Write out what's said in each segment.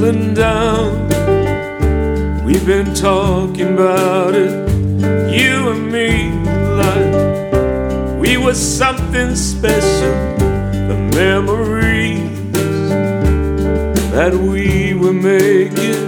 settling down. We've been talking about it, you and me, like we were something special. The memories that we were making.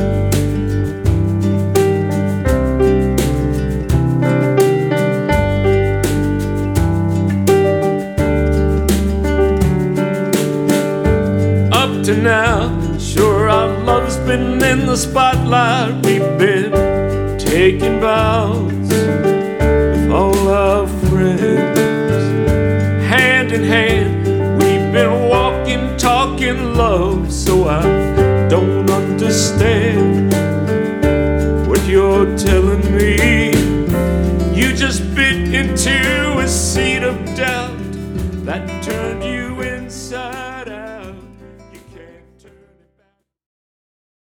Up to now, sure our love's been in the spotlight. We've been taking bows with all our friends, hand in hand. We've been walking, talking love. So I don't understand what you're telling me. You just bit into a seed of doubt that turned you inside.